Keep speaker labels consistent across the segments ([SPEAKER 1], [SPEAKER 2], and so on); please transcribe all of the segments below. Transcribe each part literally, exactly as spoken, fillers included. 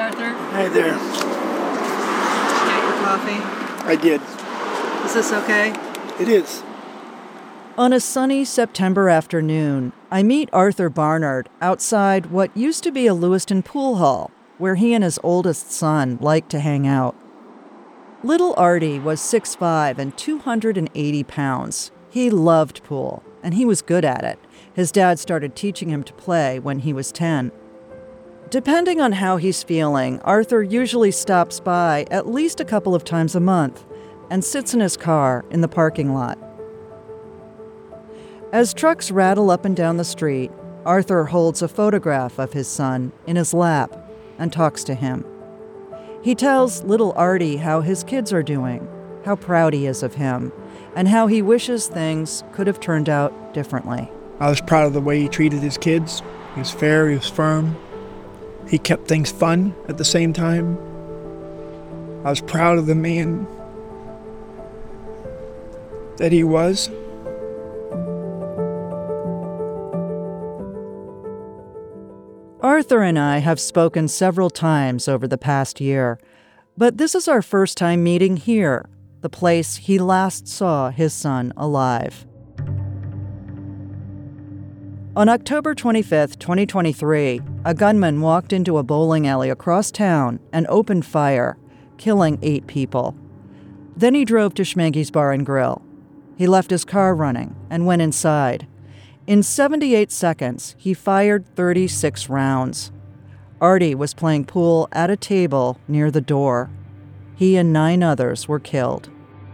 [SPEAKER 1] Arthur.
[SPEAKER 2] Hi there.
[SPEAKER 1] Get your coffee.
[SPEAKER 2] I did.
[SPEAKER 1] Is this okay?
[SPEAKER 2] It is.
[SPEAKER 3] On a sunny September afternoon, I meet Arthur Barnard outside what used to be a Lewiston pool hall, where he and his oldest son liked to hang out. Little Artie was six foot five and two hundred eighty pounds. He loved pool, and he was good at it. His dad started teaching him to play when he was ten. Depending on how he's feeling, Arthur usually stops by at least a couple of times a month and sits in his car in the parking lot. As trucks rattle up and down the street, Arthur holds a photograph of his son in his lap and talks to him. He tells little Artie how his kids are doing, how proud he is of him, and how he wishes things could have turned out differently.
[SPEAKER 2] I was proud of the way he treated his kids. He was fair, he was firm. He kept things fun at the same time. I was proud of the man that he was.
[SPEAKER 3] Arthur and I have spoken several times over the past year, but this is our first time meeting here, the place he last saw his son alive. On October twenty-fifth, twenty twenty-three, a gunman walked into a bowling alley across town and opened fire, killing eight people. Then he drove to Schmanke's Bar and Grill. He left his car running and went inside. In seventy-eight seconds, he fired thirty-six rounds. Artie was playing pool at a table near the door. He and nine others were killed.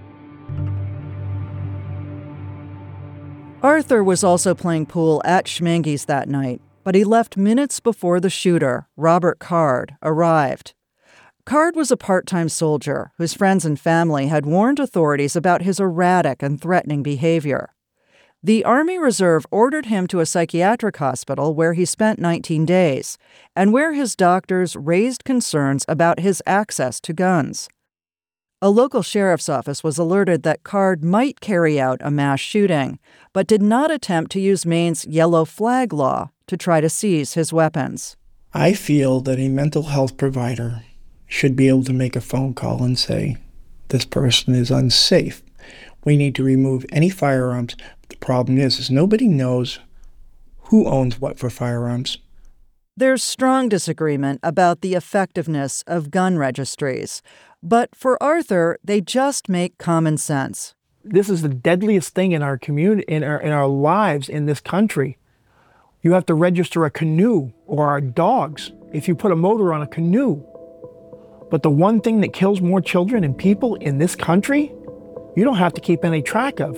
[SPEAKER 3] Arthur was also playing pool at Schmanke's that night, but he left minutes before the shooter, Robert Card, arrived. Card was a part-time soldier whose friends and family had warned authorities about his erratic and threatening behavior. The Army Reserve ordered him to a psychiatric hospital where he spent nineteen days, and where his doctors raised concerns about his access to guns. A local sheriff's office was alerted that Card might carry out a mass shooting, but did not attempt to use Maine's yellow flag law to try to seize his weapons.
[SPEAKER 2] I feel that a mental health provider should be able to make a phone call and say, this person is unsafe. We need to remove any firearms. The problem is, is nobody knows who owns what for firearms.
[SPEAKER 3] There's strong disagreement about the effectiveness of gun registries, but for Arthur, they just make common sense.
[SPEAKER 4] This is the deadliest thing in our community, in our, in our lives in this country. You have to register a canoe or our dogs if you put a motor on a canoe. But the one thing that kills more children and people in this country, you don't have to keep any track of.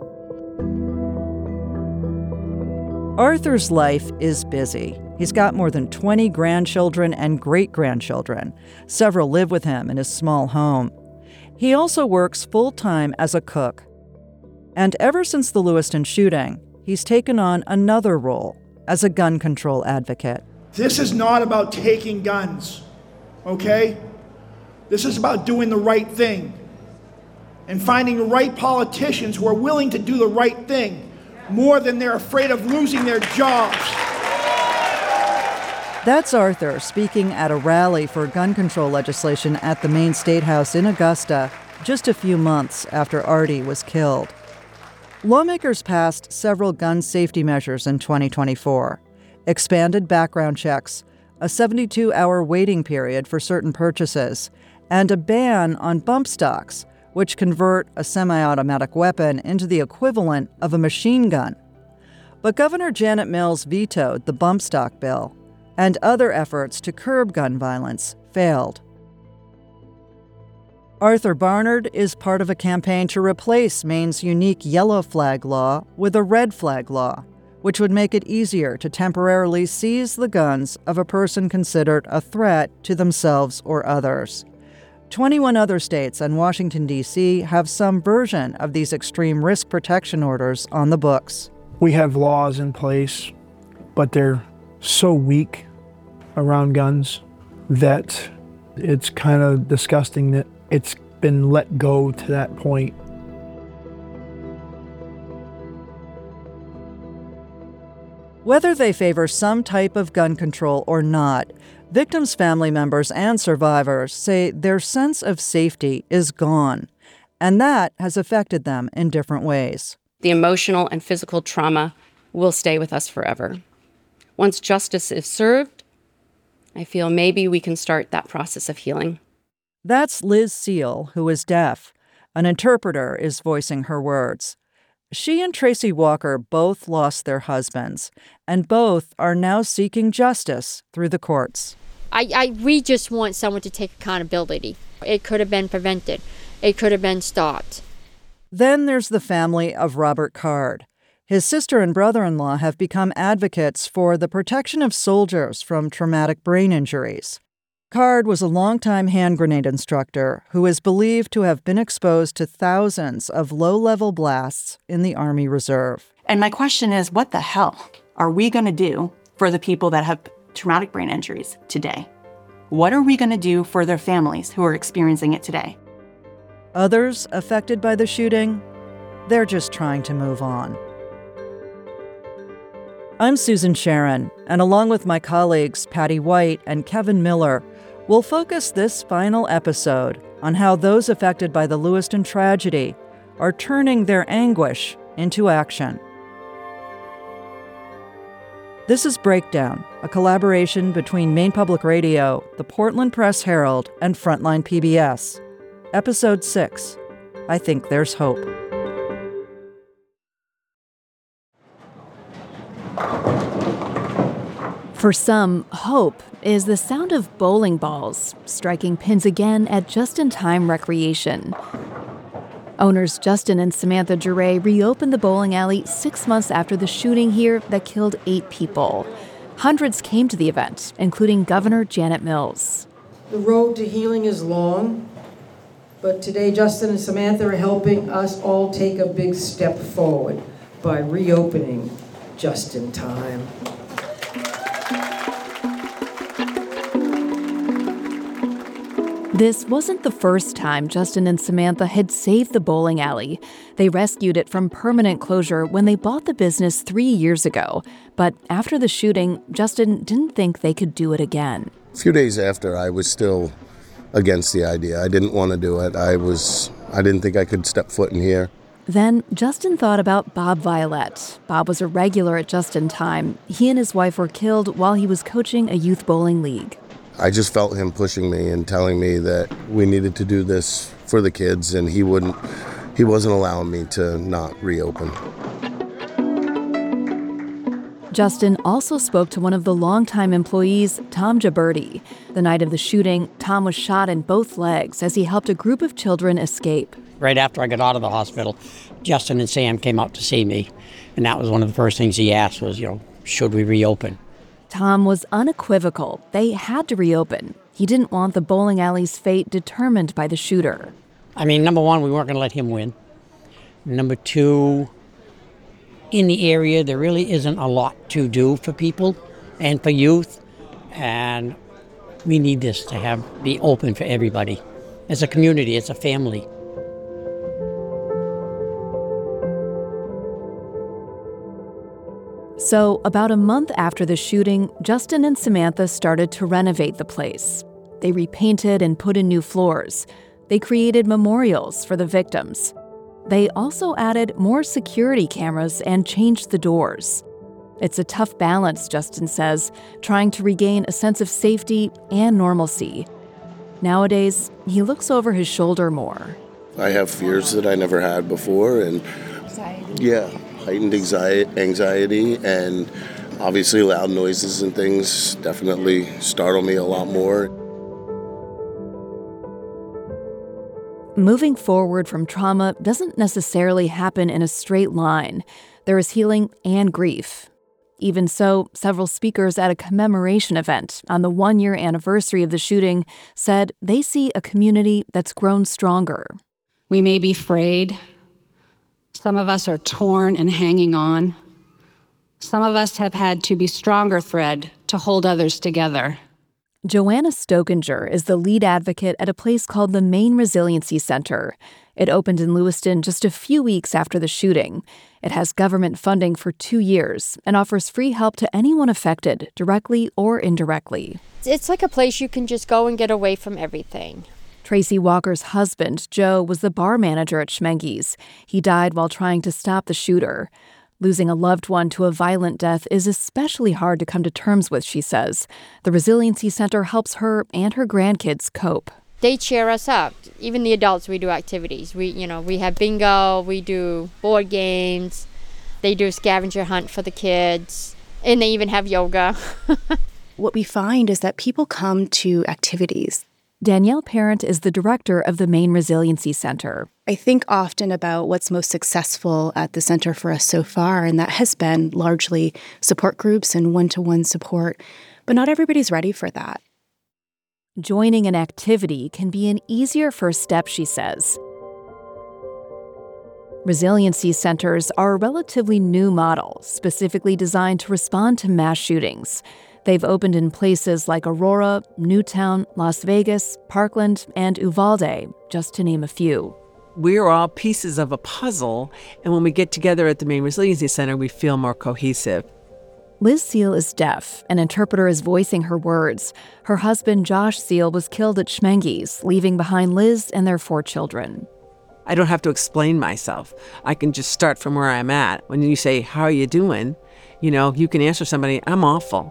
[SPEAKER 3] Arthur's life is busy. He's got more than twenty grandchildren and great-grandchildren. Several live with him in his small home. He also works full-time as a cook. And ever since the Lewiston shooting, he's taken on another role as a gun control advocate.
[SPEAKER 5] This is not about taking guns, okay? This is about doing the right thing and finding the right politicians who are willing to do the right thing more than they're afraid of losing their jobs.
[SPEAKER 3] That's Arthur speaking at a rally for gun control legislation at the Maine State House in Augusta just a few months after Artie was killed. Lawmakers passed several gun safety measures in twenty twenty-four, expanded background checks, a seventy-two hour waiting period for certain purchases, and a ban on bump stocks, which convert a semi-automatic weapon into the equivalent of a machine gun. But Governor Janet Mills vetoed the bump stock bill, and other efforts to curb gun violence failed. Arthur Barnard is part of a campaign to replace Maine's unique yellow flag law with a red flag law, which would make it easier to temporarily seize the guns of a person considered a threat to themselves or others. twenty-one other states and Washington, D C have some version of these extreme risk protection orders on the books.
[SPEAKER 4] We have laws in place, but they're so weak around guns that it's kind of disgusting that it's been let go to that point.
[SPEAKER 3] Whether they favor some type of gun control or not, Victims' family members and survivors say their sense of safety is gone, and that has affected them in different ways.
[SPEAKER 6] The emotional and physical trauma will stay with us forever. Once justice is served, I feel maybe we can start that process of healing.
[SPEAKER 3] That's Liz Seal, who is deaf. An interpreter is voicing her words. She and Tracy Walker both lost their husbands, and both are now seeking justice through the courts.
[SPEAKER 7] I, I we just want someone to take accountability. It could have been prevented. It could have been stopped.
[SPEAKER 3] Then there's the family of Robert Card. His sister and brother-in-law have become advocates for the protection of soldiers from traumatic brain injuries. Card was a longtime hand grenade instructor who is believed to have been exposed to thousands of low-level blasts in the Army Reserve.
[SPEAKER 8] And my question is, what the hell are we going to do for the people that have traumatic brain injuries today? What are we going to do for their families who are experiencing it today?
[SPEAKER 3] Others affected by the shooting, they're just trying to move on. I'm Susan Sharon, and along with my colleagues Patty White and Kevin Miller, we'll focus this final episode on how those affected by the Lewiston tragedy are turning their anguish into action. This is Breakdown, a collaboration between Maine Public Radio, the Portland Press Herald, and Frontline P B S. Episode six, I Think There's Hope.
[SPEAKER 9] For some, hope is the sound of bowling balls striking pins again at just-in-time recreation. Owners Justin and Samantha Duray reopened the bowling alley six months after the shooting here that killed eight people. Hundreds came to the event, including Governor Janet Mills.
[SPEAKER 10] The road to healing is long, but today Justin and Samantha are helping us all take a big step forward by reopening just in time.
[SPEAKER 9] This wasn't the first time Justin and Samantha had saved the bowling alley. They rescued it from permanent closure when they bought the business three years ago. But after the shooting, Justin didn't think they could do it again.
[SPEAKER 11] A few days after, I was still against the idea. I didn't want to do it. I was, I didn't think I could step foot in here.
[SPEAKER 9] Then Justin thought about Bob Violette. Bob was a regular at Just in Time. He and his wife were killed while he was coaching a youth bowling league.
[SPEAKER 11] I just felt him pushing me and telling me that we needed to do this for the kids, and he wouldn't, he wasn't allowing me to not reopen.
[SPEAKER 9] Justin also spoke to one of the longtime employees, Tom Gibberti. The night of the shooting, Tom was shot in both legs as he helped a group of children escape.
[SPEAKER 12] Right after I got out of the hospital, Justin and Sam came out to see me, and that was one of the first things he asked was, you know, should we reopen?
[SPEAKER 9] Tom was unequivocal. They had to reopen. He didn't want the bowling alley's fate determined by the shooter.
[SPEAKER 12] I mean, number one, we weren't going to let him win. Number two, in the area, there really isn't a lot to do for people and for youth, and we need this to have be open for everybody. It's a community, it's a family.
[SPEAKER 9] So, about a month after the shooting, Justin and Samantha started to renovate the place. They repainted and put in new floors. They created memorials for the victims. They also added more security cameras and changed the doors. It's a tough balance, Justin says, trying to regain a sense of safety and normalcy. Nowadays, he looks over his shoulder more.
[SPEAKER 11] I have fears that I never had before, and anxiety. Yeah, heightened anxiety, and obviously loud noises and things definitely startle me a lot more.
[SPEAKER 9] Moving forward from trauma doesn't necessarily happen in a straight line. There is healing and grief. Even so, several speakers at a commemoration event on the one-year anniversary of the shooting said they see a community that's grown stronger.
[SPEAKER 13] We may be frayed. Some of us are torn and hanging on. Some of us have had to be stronger thread to hold others together.
[SPEAKER 9] Joanna Stokinger is the lead advocate at a place called the Maine Resiliency Center. It opened in Lewiston just a few weeks after the shooting. It has government funding for two years and offers free help to anyone affected, directly or indirectly.
[SPEAKER 7] It's like a place you can just go and get away from everything.
[SPEAKER 9] Tracy Walker's husband, Joe, was the bar manager at Schmenge's. He died while trying to stop the shooter. Losing a loved one to a violent death is especially hard to come to terms with, she says. The Resiliency Center helps her and her grandkids cope.
[SPEAKER 7] They cheer us up. Even the adults, we do activities. We, you know, we have bingo, we do board games. They do a scavenger hunt for the kids, and they even have yoga.
[SPEAKER 14] What we find is that people come to activities.
[SPEAKER 9] Danielle Parent is the director of the Maine Resiliency Center.
[SPEAKER 14] I think often about what's most successful at the center for us so far, and that has been largely support groups and one-to-one support. But not everybody's ready for that.
[SPEAKER 9] Joining an activity can be an easier first step, she says. Resiliency centers are a relatively new model, specifically designed to respond to mass shootings. They've opened in places like Aurora, Newtown, Las Vegas, Parkland, and Uvalde, just to name a few.
[SPEAKER 1] We're all pieces of a puzzle, and when we get together at the Maine Resiliency Center, we feel more cohesive.
[SPEAKER 9] Liz Seal is deaf. An interpreter is voicing her words. Her husband, Josh Seal, was killed at Schmenge's, leaving behind Liz and their four children.
[SPEAKER 1] I don't have to explain myself. I can just start from where I'm at. When you say, "How are you doing?" you know, you can answer somebody, "I'm awful."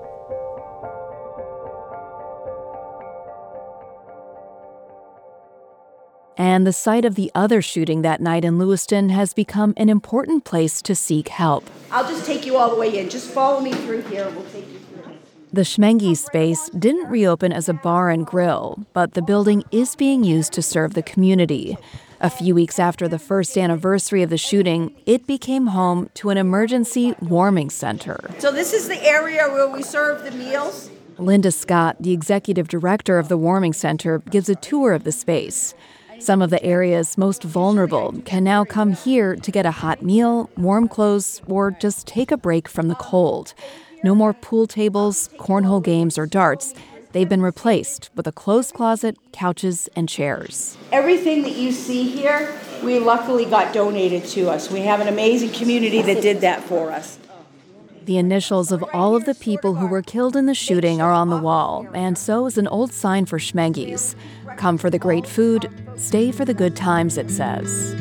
[SPEAKER 9] And the site of the other shooting that night in Lewiston has become an important place to seek help.
[SPEAKER 15] I'll just take you all the way in. Just follow me through here. We'll take you through.
[SPEAKER 9] The Schmenge's space didn't reopen as a bar and grill, but the building is being used to serve the community. A few weeks after the first anniversary of the shooting, it became home to an emergency warming center.
[SPEAKER 15] So this is the area where we serve the meals?
[SPEAKER 9] Linda Scott, the executive director of the warming center, gives a tour of the space. Some of the areas most vulnerable can now come here to get a hot meal, warm clothes, or just take a break from the cold. No more pool tables, cornhole games, or darts. They've been replaced with a clothes closet, couches, and chairs.
[SPEAKER 15] Everything that you see here, we luckily got donated to us. We have an amazing community that did that for us.
[SPEAKER 9] The initials of all of the people who were killed in the shooting are on the wall, and so is an old sign for Schmenge's. Come for the great food, stay for the good times, it says.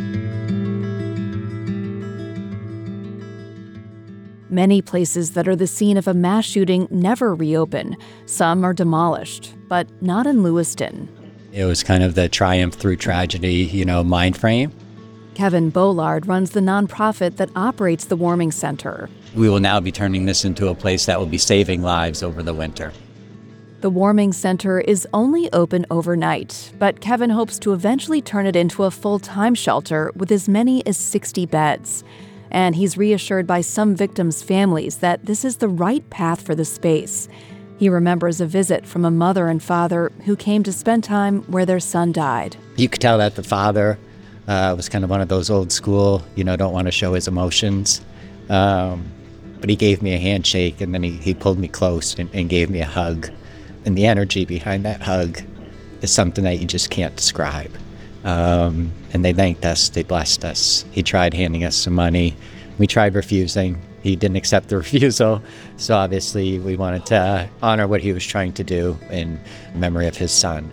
[SPEAKER 9] Many places that are the scene of a mass shooting never reopen. Some are demolished, but not in Lewiston.
[SPEAKER 16] It was kind of the triumph through tragedy, you know, mind frame.
[SPEAKER 9] Kevin Bollard runs the nonprofit that operates the warming center.
[SPEAKER 16] We will now be turning this into a place that will be saving lives over the winter.
[SPEAKER 9] The warming center is only open overnight, but Kevin hopes to eventually turn it into a full-time shelter with as many as sixty beds. And he's reassured by some victims' families that this is the right path for the space. He remembers a visit from a mother and father who came to spend time where their son died.
[SPEAKER 16] You could tell that the father uh, was kind of one of those old school, you know, don't want to show his emotions. Um, but he gave me a handshake, and then he, he pulled me close and, and gave me a hug. And the energy behind that hug is something that you just can't describe. Um, and they thanked us, they blessed us. He tried handing us some money. We tried refusing. He didn't accept the refusal. So obviously we wanted to honor what he was trying to do in memory of his son.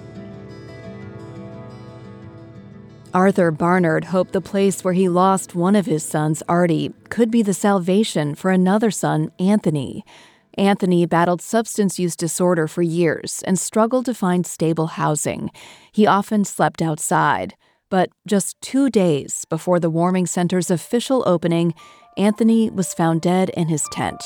[SPEAKER 9] Arthur Barnard hoped the place where he lost one of his sons, Artie, could be the salvation for another son, Anthony. Anthony battled substance use disorder for years and struggled to find stable housing. He often slept outside. But just two days before the warming center's official opening, Anthony was found dead in his tent.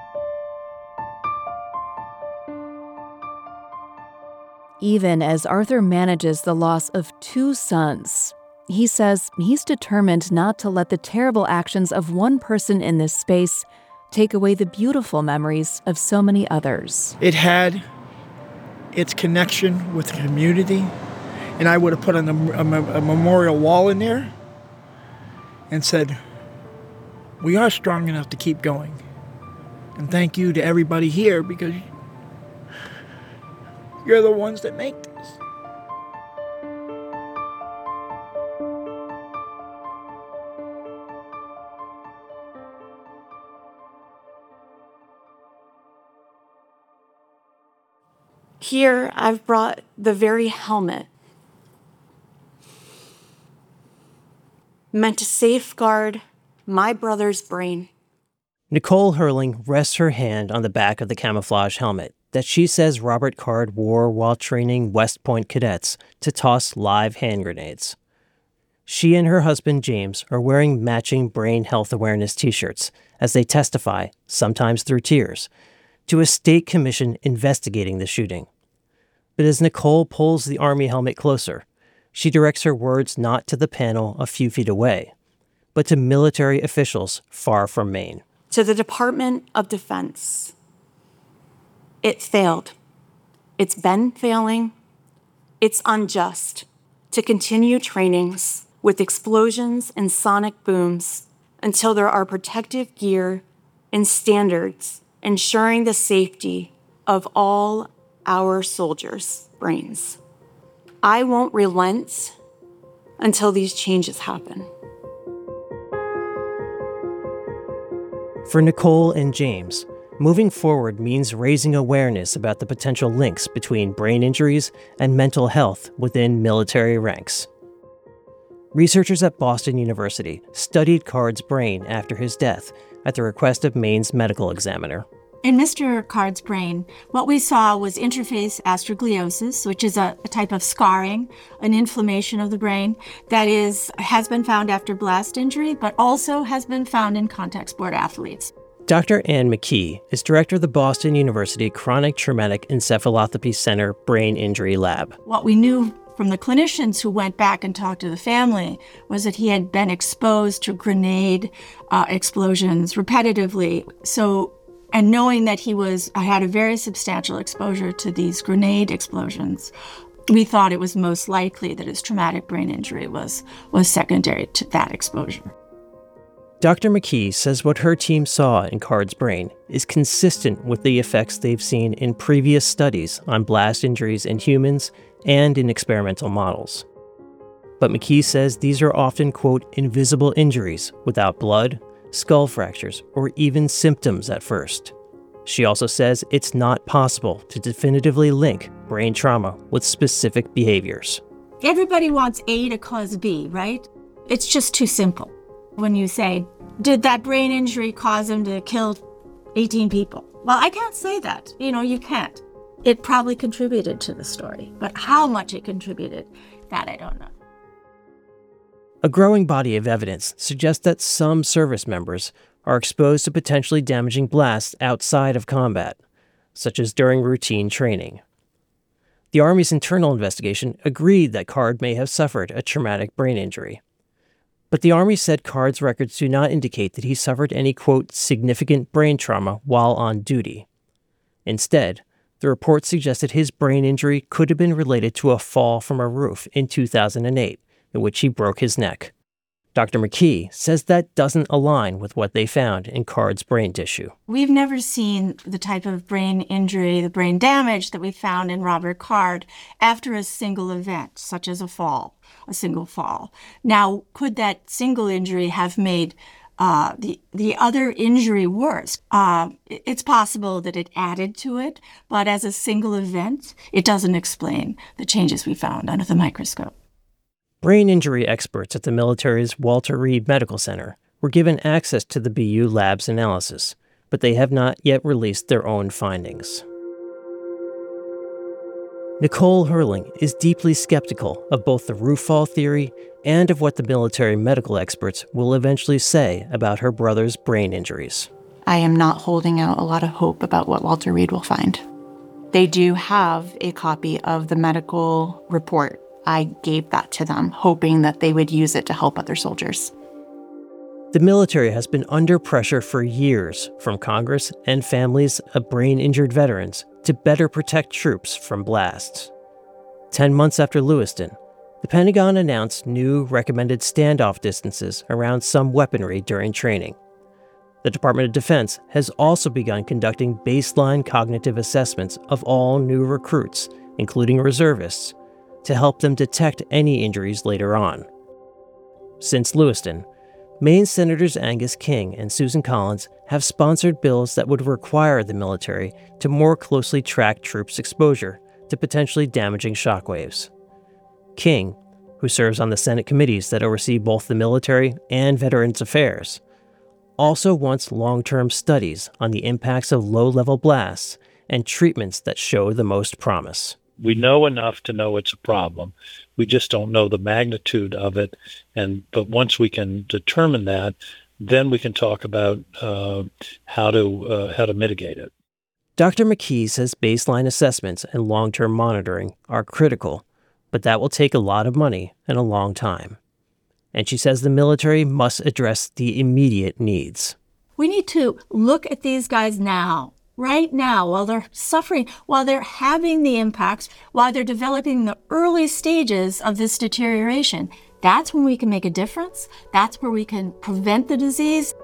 [SPEAKER 9] Even as Arthur manages the loss of two sons, he says he's determined not to let the terrible actions of one person in this space take away the beautiful memories of so many others.
[SPEAKER 5] It had its connection with the community, and I would have put on a, a, a memorial wall in there and said, we are strong enough to keep going. And thank you to everybody here, because You're the ones that make this.
[SPEAKER 8] Here, I've brought the very helmet meant to safeguard my brother's brain.
[SPEAKER 17] Nicole Hurling rests her hand on the back of the camouflage helmet that she says Robert Card wore while training West Point cadets to toss live hand grenades. She and her husband, James, are wearing matching brain health awareness t-shirts as they testify, sometimes through tears, to a state commission investigating the shooting. But as Nicole pulls the Army helmet closer, she directs her words not to the panel a few feet away, but to military officials far from Maine.
[SPEAKER 8] To the Department of Defense. It failed. It's been failing. It's unjust to continue trainings with explosions and sonic booms until there are protective gear and standards ensuring the safety of all our soldiers' brains. I won't relent until these changes happen.
[SPEAKER 17] For Nicole and James, moving forward means raising awareness about the potential links between brain injuries and mental health within military ranks. Researchers at Boston University studied Card's brain after his death at the request of Maine's medical examiner.
[SPEAKER 18] In Mister Card's brain, what we saw was interface astrogliosis, which is a, a type of scarring, an inflammation of the brain that is has been found after blast injury, but also has been found in contact sport athletes.
[SPEAKER 17] Doctor Ann McKee is director of the Boston University Chronic Traumatic Encephalopathy Center Brain Injury Lab.
[SPEAKER 18] What we knew from the clinicians who went back and talked to the family was that he had been exposed to grenade uh, explosions repetitively. So, and knowing that he was had a very substantial exposure to these grenade explosions, we thought it was most likely that his traumatic brain injury was, was secondary to that exposure.
[SPEAKER 17] Doctor McKee says what her team saw in Card's brain is consistent with the effects they've seen in previous studies on blast injuries in humans and in experimental models. But McKee says these are often, quote, invisible injuries without blood, skull fractures, or even symptoms at first. She also says it's not possible to definitively link brain trauma with specific behaviors.
[SPEAKER 18] Everybody wants A to cause B, right? It's just too simple. When you say, did that brain injury cause him to kill eighteen people? Well, I can't say that. You know, you can't. It probably contributed to the story, but how much it contributed, that I don't know.
[SPEAKER 17] A growing body of evidence suggests that some service members are exposed to potentially damaging blasts outside of combat, such as during routine training. The Army's internal investigation agreed that Card may have suffered a traumatic brain injury. But the Army said Card's records do not indicate that he suffered any, quote, significant brain trauma while on duty. Instead, the report suggested his brain injury could have been related to a fall from a roof in two thousand eight, in which he broke his neck. Doctor McKee says that doesn't align with what they found in Card's brain tissue.
[SPEAKER 18] We've never seen the type of brain injury, the brain damage that we found in Robert Card after a single event, such as a fall, a single fall. Now, could that single injury have made uh, the, the other injury worse? Uh, it's possible that it added to it, but as a single event, it doesn't explain the changes we found under the microscope.
[SPEAKER 17] Brain injury experts at the military's Walter Reed Medical Center were given access to the B U lab's analysis, but they have not yet released their own findings. Nicole Hurling is deeply skeptical of both the roof fall theory and of what the military medical experts will eventually say about her brother's brain injuries.
[SPEAKER 8] I am not holding out a lot of hope about what Walter Reed will find. They do have a copy of the medical report. I gave that to them, hoping that they would use it to help other soldiers.
[SPEAKER 17] The military has been under pressure for years from Congress and families of brain-injured veterans to better protect troops from blasts. Ten months after Lewiston, the Pentagon announced new recommended standoff distances around some weaponry during training. The Department of Defense has also begun conducting baseline cognitive assessments of all new recruits including reservists, to help them detect any injuries later on. Since Lewiston, Maine Senators Angus King and Susan Collins have sponsored bills that would require the military to more closely track troops' exposure to potentially damaging shockwaves. King, who serves on the Senate committees that oversee both the military and Veterans Affairs, also wants long-term studies on the impacts of low-level blasts and treatments that show the most promise.
[SPEAKER 19] We know enough to know it's a problem. We just don't know the magnitude of it. And but once we can determine that, then we can talk about uh, how to uh, how to mitigate it.
[SPEAKER 17] Doctor McKee says baseline assessments and long-term monitoring are critical, but that will take a lot of money and a long time. And she says the military must address the immediate needs.
[SPEAKER 18] We need to look at these guys now. Right now, while they're suffering, while they're having the impacts, while they're developing the early stages of this deterioration. That's when we can make a difference. That's where we can prevent the disease.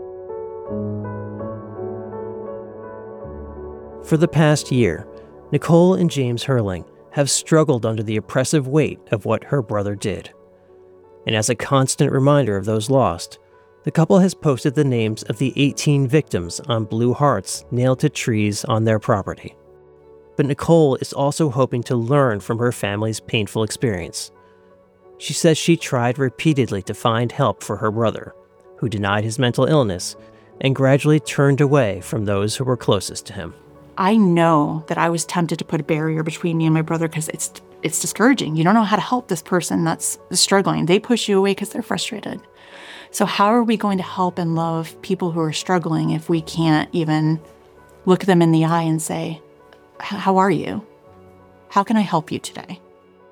[SPEAKER 17] For the past year, Nicole and James Herling have struggled under the oppressive weight of what her brother did. And as a constant reminder of those lost, the couple has posted the names of the eighteen victims on blue hearts nailed to trees on their property. But Nicole is also hoping to learn from her family's painful experience. She says she tried repeatedly to find help for her brother, who denied his mental illness and gradually turned away from those who were closest to him.
[SPEAKER 8] I know that I was tempted to put a barrier between me and my brother because it's it's discouraging. You don't know how to help this person that's struggling. They push you away because they're frustrated. So how are we going to help and love people who are struggling if we can't even look them in the eye and say, how are you? How can I help you today?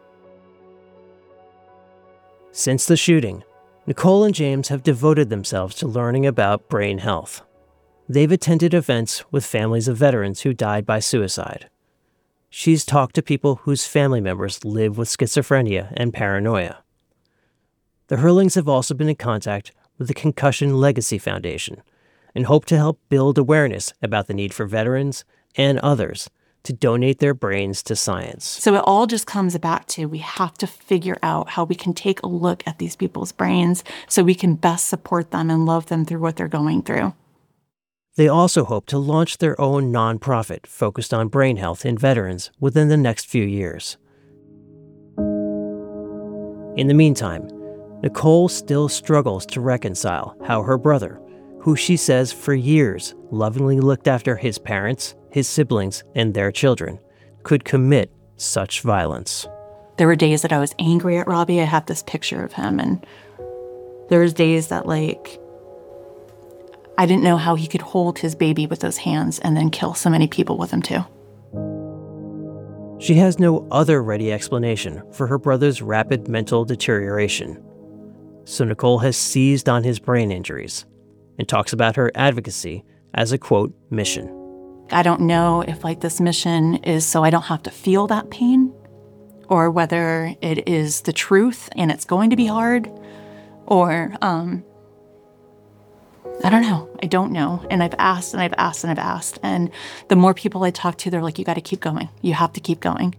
[SPEAKER 17] Since the shooting, Nicole and James have devoted themselves to learning about brain health. They've attended events with families of veterans who died by suicide. She's talked to people whose family members live with schizophrenia and paranoia. The Herlings have also been in contact with the Concussion Legacy Foundation and hope to help build awareness about the need for veterans and others to donate their brains to science.
[SPEAKER 8] So it all just comes back to we have to figure out how we can take a look at these people's brains so we can best support them and love them through what they're going through.
[SPEAKER 17] They also hope to launch their own nonprofit focused on brain health in veterans within the next few years. In the meantime, Nicole still struggles to reconcile how her brother, who she says for years lovingly looked after his parents, his siblings, and their children, could commit such violence.
[SPEAKER 8] There were days that I was angry at Robbie. I have this picture of him, and there was days that, like, I didn't know how he could hold his baby with those hands and then kill so many people with him, too.
[SPEAKER 17] She has no other ready explanation for her brother's rapid mental deterioration. So Nicole has seized on his brain injuries and talks about her advocacy as a, quote, mission.
[SPEAKER 8] I don't know if, like, this mission is so I don't have to feel that pain, or whether it is the truth and it's going to be hard, or, um, I don't know. I don't know. And I've asked and I've asked and I've asked. And the more people I talk to, they're like, you got to keep going. You have to keep going.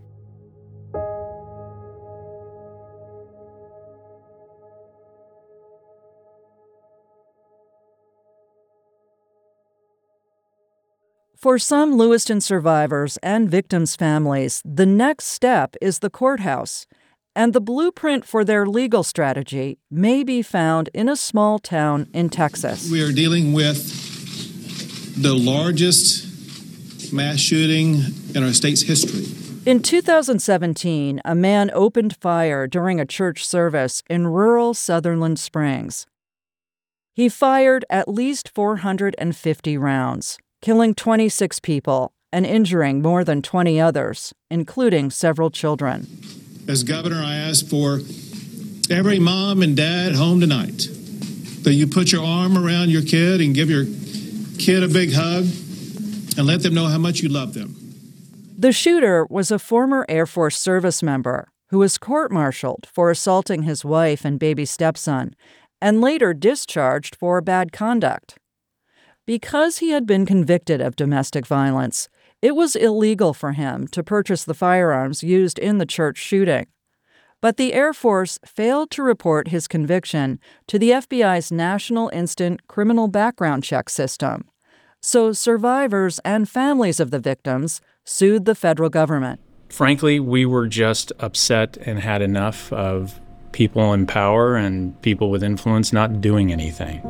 [SPEAKER 3] For some Lewiston survivors and victims' families, the next step is the courthouse, and the blueprint for their legal strategy may be found in a small town in Texas.
[SPEAKER 20] We are dealing with the largest mass shooting in our state's history.
[SPEAKER 3] In two thousand seventeen, a man opened fire during a church service in rural Sutherland Springs. He fired at least four hundred fifty rounds, killing twenty-six people and injuring more than twenty others, including several children.
[SPEAKER 20] As governor, I ask for every mom and dad home tonight that you put your arm around your kid and give your kid a big hug and let them know how much you love them.
[SPEAKER 3] The shooter was a former Air Force service member who was court-martialed for assaulting his wife and baby stepson and later discharged for bad conduct. Because he had been convicted of domestic violence, It was illegal for him to purchase the firearms used in the church shooting. But the Air Force failed to report his conviction to the F B I's National Instant Criminal Background Check system. So survivors and families of the victims sued the federal government.
[SPEAKER 21] Frankly, we were just upset and had enough of people in power and people with influence not doing anything.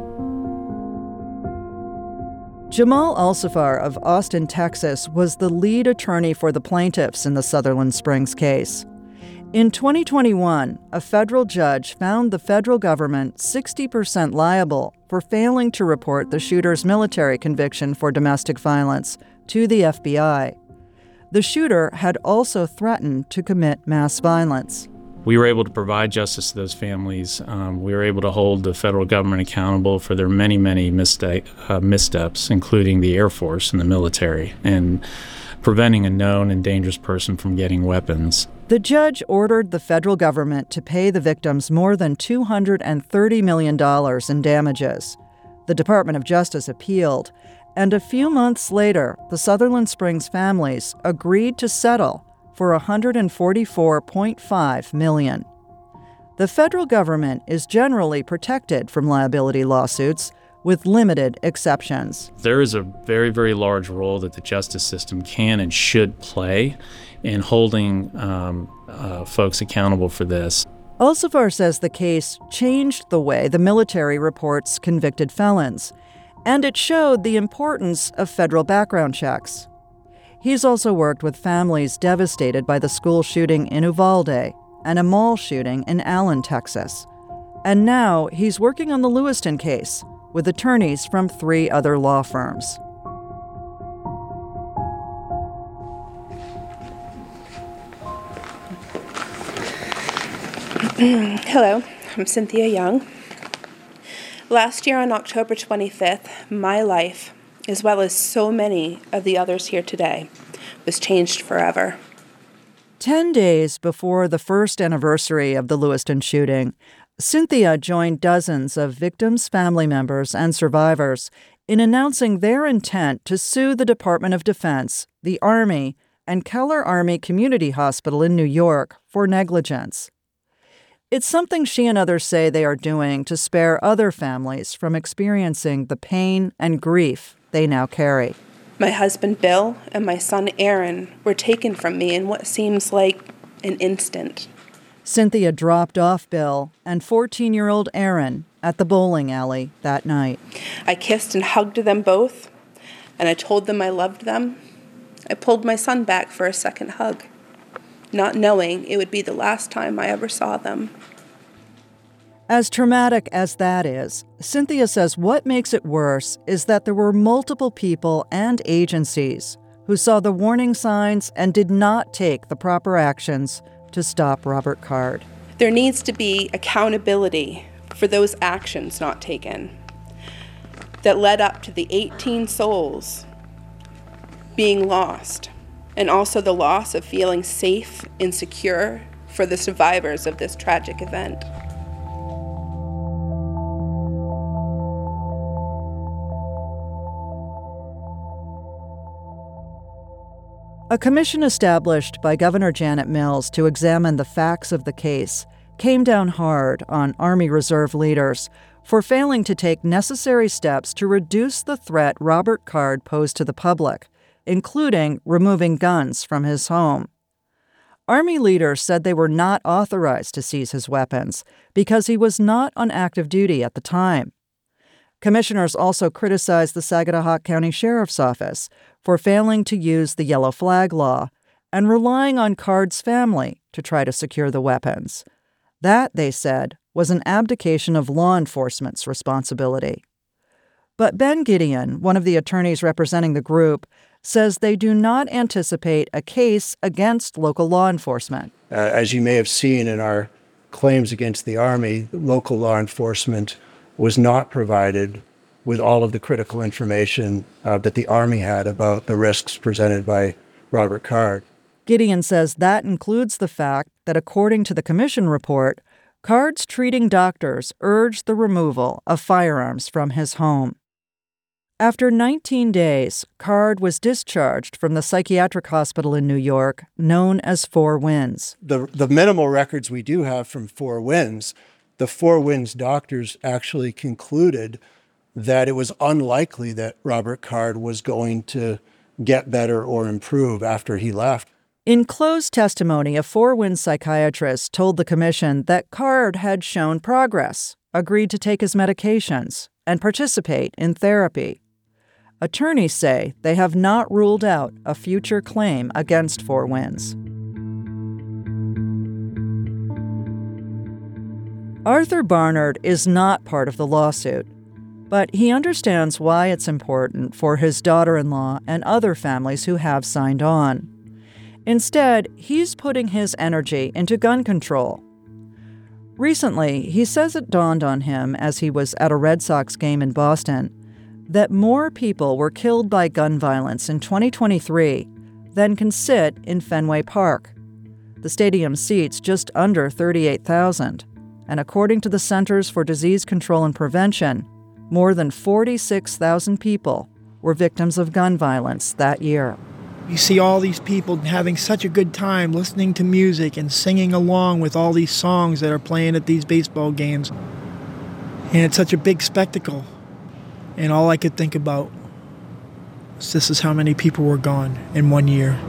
[SPEAKER 3] Jamal Alsafar of Austin, Texas, was the lead attorney for the plaintiffs in the Sutherland Springs case. In twenty twenty-one, a federal judge found the federal government sixty percent liable for failing to report the shooter's military conviction for domestic violence to the F B I. The shooter had also threatened to commit mass violence.
[SPEAKER 21] We were able to provide justice to those families. Um, we were able to hold the federal government accountable for their many, many mistake, uh, missteps, including the Air Force and the military, and preventing a known and dangerous person from getting weapons.
[SPEAKER 3] The judge ordered the federal government to pay the victims more than two hundred thirty million dollars in damages. The Department of Justice appealed, and a few months later, the Sutherland Springs families agreed to settle for one hundred forty-four point five million dollars. The federal government is generally protected from liability lawsuits, with limited exceptions.
[SPEAKER 21] There is a very, very large role that the justice system can and should play in holding um, uh, folks accountable for this.
[SPEAKER 3] Alsafar says the case changed the way the military reports convicted felons, and it showed the importance of federal background checks. He's also worked with families devastated by the school shooting in Uvalde and a mall shooting in Allen, Texas. And now he's working on the Lewiston case with attorneys from three other law firms.
[SPEAKER 22] Hello, I'm Cynthia Young. Last year on October twenty-fifth, my life, as well as so many of the others here today, was changed forever.
[SPEAKER 3] Ten days before the first anniversary of the Lewiston shooting, Cynthia joined dozens of victims' family members and survivors in announcing their intent to sue the Department of Defense, the Army, and Keller Army Community Hospital in New York for negligence. It's something she and others say they are doing to spare other families from experiencing the pain and grief they now carry.
[SPEAKER 22] My husband Bill and my son Aaron were taken from me in what seems like an instant.
[SPEAKER 3] Cynthia dropped off Bill and fourteen-year-old Aaron at the bowling alley that night.
[SPEAKER 22] I kissed and hugged them both, and I told them I loved them. I pulled my son back for a second hug, not knowing it would be the last time I ever saw them.
[SPEAKER 3] As traumatic as that is, Cynthia says what makes it worse is that there were multiple people and agencies who saw the warning signs and did not take the proper actions to stop Robert Card.
[SPEAKER 22] There needs to be accountability for those actions not taken that led up to the eighteen souls being lost, and also the loss of feeling safe and secure for the survivors of this tragic event.
[SPEAKER 3] A commission established by Governor Janet Mills to examine the facts of the case came down hard on Army Reserve leaders for failing to take necessary steps to reduce the threat Robert Card posed to the public, including removing guns from his home. Army leaders said they were not authorized to seize his weapons because he was not on active duty at the time. Commissioners also criticized the Saginaw County Sheriff's Office for failing to use the yellow flag law and relying on Card's family to try to secure the weapons. That, they said, was an abdication of law enforcement's responsibility. But Ben Gideon, one of the attorneys representing the group, says they do not anticipate a case against local law enforcement.
[SPEAKER 23] Uh, as you may have seen in our claims against the Army, local law enforcement was not provided with all of the critical information uh, that the Army had about the risks presented by Robert Card.
[SPEAKER 3] Gideon says that includes the fact that, according to the commission report, Card's treating doctors urged the removal of firearms from his home. After nineteen days, Card was discharged from the psychiatric hospital in New York known as Four Winds.
[SPEAKER 23] The, the minimal records we do have from Four Winds, the Four Winds doctors actually concluded that it was unlikely that Robert Card was going to get better or improve after he left.
[SPEAKER 3] In closed testimony, a Four Winds psychiatrist told the commission that Card had shown progress, agreed to take his medications, and participate in therapy. Attorneys say they have not ruled out a future claim against Four Winds. Arthur Barnard is not part of the lawsuit, but he understands why it's important for his daughter-in-law and other families who have signed on. Instead, he's putting his energy into gun control. Recently, he says it dawned on him as he was at a Red Sox game in Boston that more people were killed by gun violence in twenty twenty-three than can sit in Fenway Park. The stadium seats just under thirty-eight thousand, and according to the Centers for Disease Control and Prevention, more than forty-six thousand people were victims of gun violence that year.
[SPEAKER 5] You see all these people having such a good time listening to music and singing along with all these songs that are playing at these baseball games. And it's such a big spectacle. And all I could think about was this is how many people were gone in one year.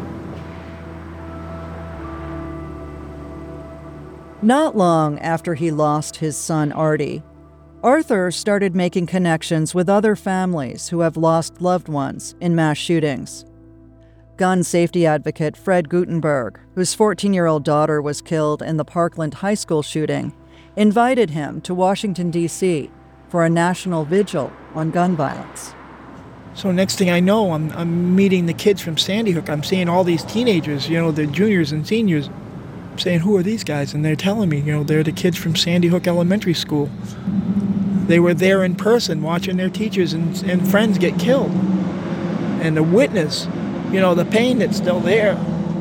[SPEAKER 3] Not long after he lost his son Artie, Arthur started making connections with other families who have lost loved ones in mass shootings. Gun safety advocate Fred Gutenberg, whose fourteen-year-old daughter was killed in the Parkland High School shooting, invited him to Washington, D C for a national vigil on gun violence.
[SPEAKER 5] So next thing I know, I'm, I'm meeting the kids from Sandy Hook. I'm seeing all these teenagers, you know, the juniors and seniors. I'm saying, who are these guys? And they're telling me, you know, they're the kids from Sandy Hook Elementary School. They were there in person watching their teachers and, and friends get killed. And to witness, you know, the pain that's still there.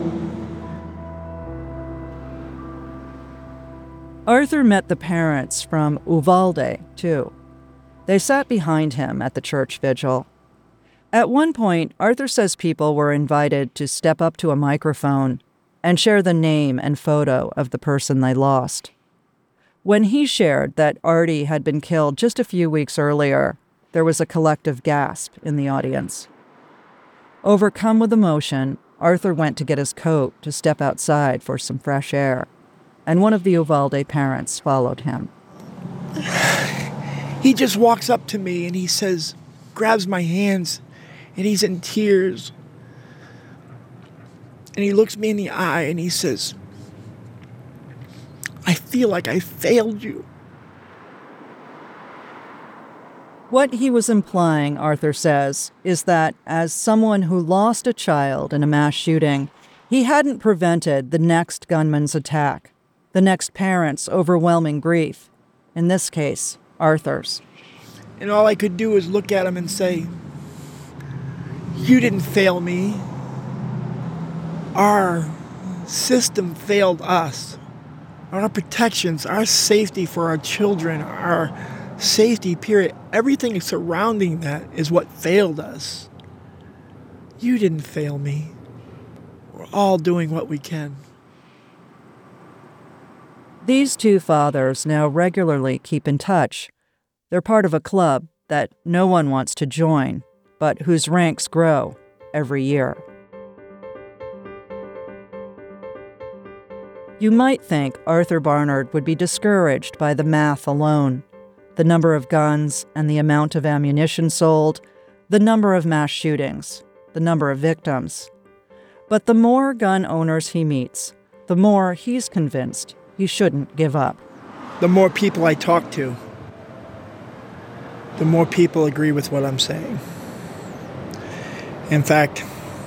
[SPEAKER 3] Arthur met the parents from Uvalde, too. They sat behind him at the church vigil. At one point, Arthur says people were invited to step up to a microphone and share the name and photo of the person they lost. When he shared that Artie had been killed just a few weeks earlier, there was a collective gasp in the audience. Overcome with emotion, Arthur went to get his coat to step outside for some fresh air, and one of the Uvalde parents followed him.
[SPEAKER 5] He just walks up to me and he says, grabs my hands, and he's in tears. And he looks me in the eye and he says, I feel like I failed you.
[SPEAKER 3] What he was implying, Arthur says, is that as someone who lost a child in a mass shooting, he hadn't prevented the next gunman's attack, the next parent's overwhelming grief, in this case, Arthur's.
[SPEAKER 5] And all I could do was look at him and say, you didn't fail me. Our system failed us. Our protections, our safety for our children, our safety, period, everything surrounding that is what failed us. You didn't fail me. We're all doing what we can.
[SPEAKER 3] These two fathers now regularly keep in touch. They're part of a club that no one wants to join, but whose ranks grow every year. You might think Arthur Barnard would be discouraged by the math alone, the number of guns and the amount of ammunition sold, the number of mass shootings, the number of victims. But the more gun owners he meets, the more he's convinced he shouldn't give up.
[SPEAKER 5] The more people I talk to, the more people agree with what I'm saying. In fact,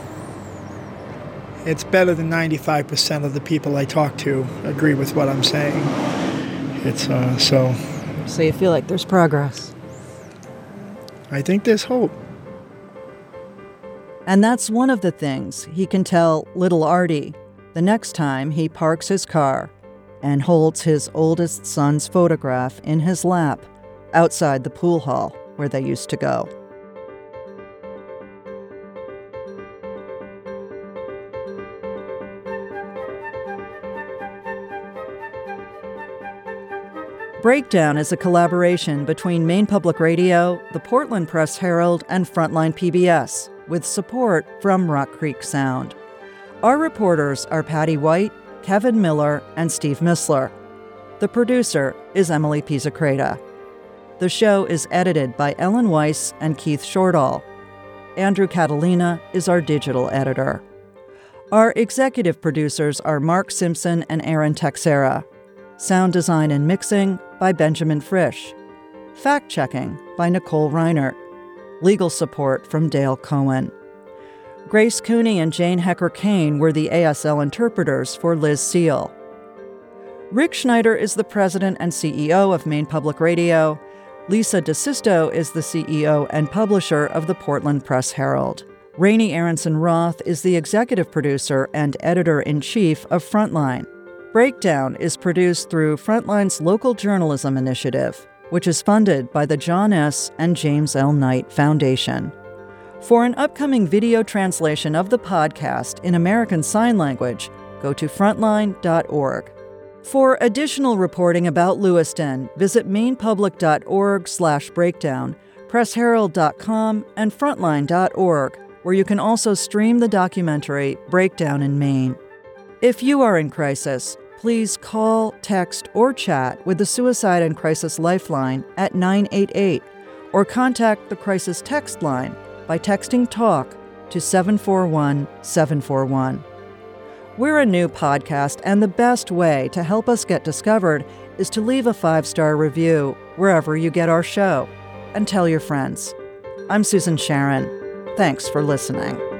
[SPEAKER 5] it's better than ninety-five percent of the people I talk to agree with what I'm saying. It's, uh, so...
[SPEAKER 3] So you feel like there's progress?
[SPEAKER 5] I think there's hope.
[SPEAKER 3] And that's one of the things he can tell little Artie the next time he parks his car and holds his oldest son's photograph in his lap outside the pool hall where they used to go. Breakdown is a collaboration between Maine Public Radio, the Portland Press Herald, and Frontline P B S, with support from Rock Creek Sound. Our reporters are Patty White, Kevin Miller, and Steve Missler. The producer is Emily Pizzacreta. The show is edited by Ellen Weiss and Keith Shortall. Andrew Catalina is our digital editor. Our executive producers are Mark Simpson and Aaron Texera. Sound design and mixing by Benjamin Frisch. Fact-checking by Nicole Reinert. Legal support from Dale Cohen. Grace Cooney and Jane Hecker-Kane were the A S L interpreters for Liz Seal. Rick Schneider is the president and C E O of Maine Public Radio. Lisa DeSisto is the C E O and publisher of the Portland Press Herald. Rainey Aronson Roth is the executive producer and editor-in-chief of Frontline. Breakdown is produced through Frontline's local journalism initiative, which is funded by the John S. and James L. Knight Foundation. For an upcoming video translation of the podcast in American Sign Language, go to frontline dot org. For additional reporting about Lewiston, visit mainepublic.org slash breakdown, pressherald dot com, and frontline dot org, where you can also stream the documentary Breakdown in Maine. If you are in crisis, please call, text, or chat with the Suicide and Crisis Lifeline at nine eight eight, or contact the Crisis Text Line by texting TALK to seven four one seven four one. We're a new podcast, and the best way to help us get discovered is to leave a five-star review wherever you get our show, and tell your friends. I'm Susan Sharon. Thanks for listening.